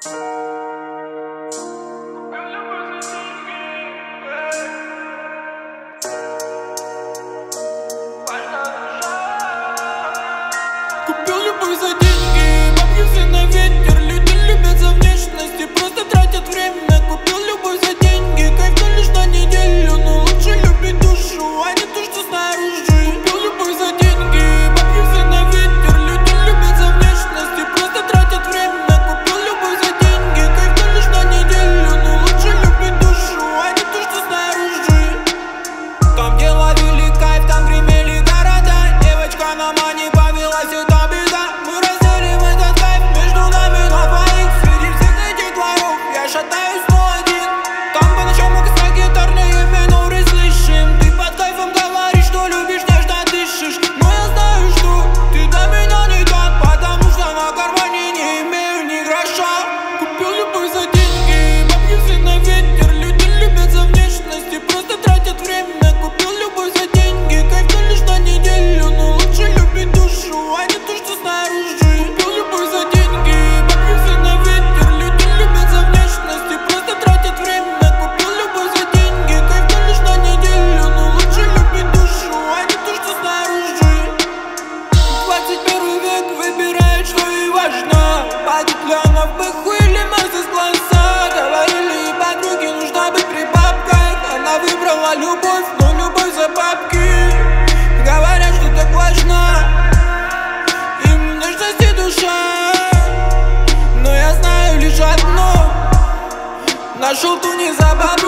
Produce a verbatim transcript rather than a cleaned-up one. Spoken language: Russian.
Купил любовь за деньги, бабки все на ветер. Люди любят за внешность и просто тратят время. Купил любовь за деньги, кайф лишь на неделю. Но лучше любить душу, а не то, что снаружи. Купил любовь за деньги, бабки все на ветер. Люди любят за внешность и просто тратят время. Купил любовь за деньги, кайф лишь на неделю. Но лучше любить душу, а не то, что снаружи. Там, где ловили кайф, там гремели города. Девочка на мане повелась, это беда. Мы разделим этот кайф между нами на двоих. Среди всех этих дворов я шатаюсь сто один. Там по ночам мы как гитарные миноры слышим. Ты под кайфом говоришь, что любишь, нежно дышишь. Но я знаю, что ты для меня не тот, потому что на кармане не имею ни гроша. Купил любовь за деньги, бабки все на ветер. Люди любят за внешность и просто тратят время. Купил любовь за деньги, кайф лишь на неделю. Но лучше любить душу, а не то, что снаружи. Купил любовь за деньги, бабки все на ветер. Люди любят за внешность и просто тратят время. Купил любовь за деньги, кайф лишь на неделю. Но лучше любить душу, а не то, что снаружи. Двадцать первый век выбирает, что ей важно. Подуклянов бэху или Мерседес класса. Говорили и подруги, нужно быть при бабках. Она выбрала любовь, но любовь за бабки. Говорят, что так важно им нежность и душа. Но я знаю лишь одно: нашел ту не за бабки.